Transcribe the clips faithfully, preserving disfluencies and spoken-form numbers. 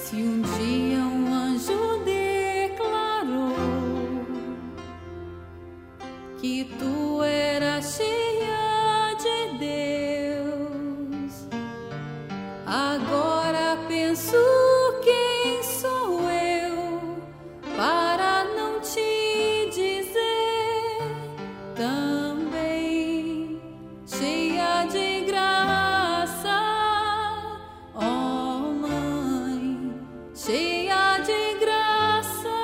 Se um dia um anjo declarou que tu eras cheia de Deus, agora penso: quem sou eu para não te dizer também cheia de graça, ó Mãe, cheia de graça,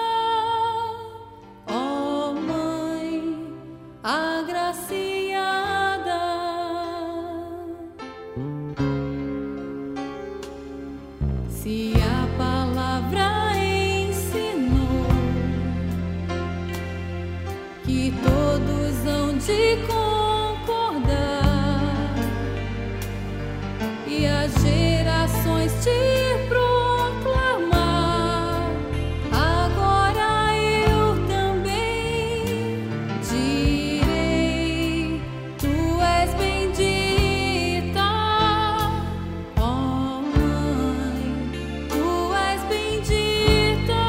ó Mãe agraciada. Se a palavra ensinou que todos hão de concordar e as gerações te proclamar, agora eu também direi: tu és bendita, ó Mãe, tu és bendita,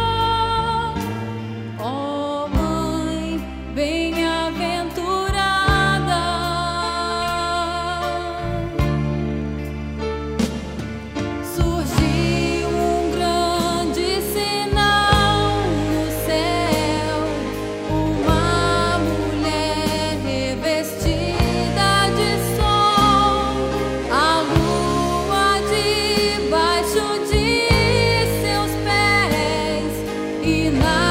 ó Mãe bem-aventurada. Surgiu um grande sinal no céu, uma mulher revestida de sol, a lua debaixo de seus pés, e na